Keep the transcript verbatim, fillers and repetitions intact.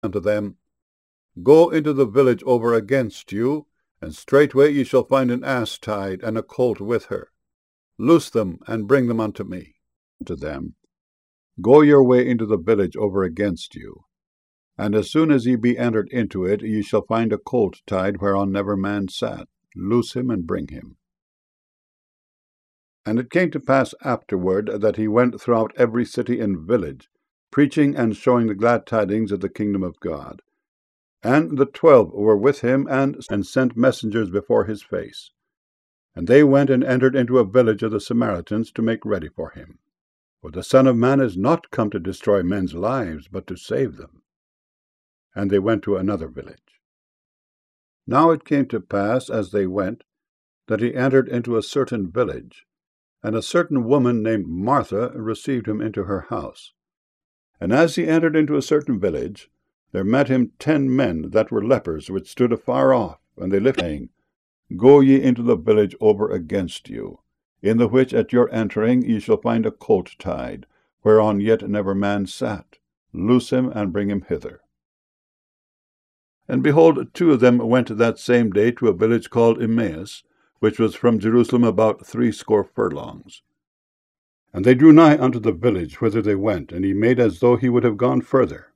unto them, Go into the village over against you, and straightway ye shall find an ass tied, and a colt with her. Loose them, and bring them unto me. To them, Go your way into the village over against you, and as soon as ye be entered into it, ye shall find a colt tied whereon never man sat. Loose him, and bring him. And it came to pass afterward that he went throughout every city and village, preaching and showing the glad tidings of the kingdom of God. And the twelve were with him, and, and sent messengers before his face. And they went and entered into a village of the Samaritans to make ready for him. For the Son of Man is not come to destroy men's lives, but to save them. And they went to another village. Now it came to pass, as they went, that he entered into a certain village, and a certain woman named Martha received him into her house. And as he entered into a certain village, there met him ten men that were lepers, which stood afar off, and they lifted, saying, Go ye into the village over against you, in the which at your entering ye shall find a colt tied, whereon yet never man sat. Loose him, and bring him hither. And behold, two of them went that same day to a village called Emmaus, which was from Jerusalem about threescore furlongs. And they drew nigh unto the village whither they went, and he made as though he would have gone further.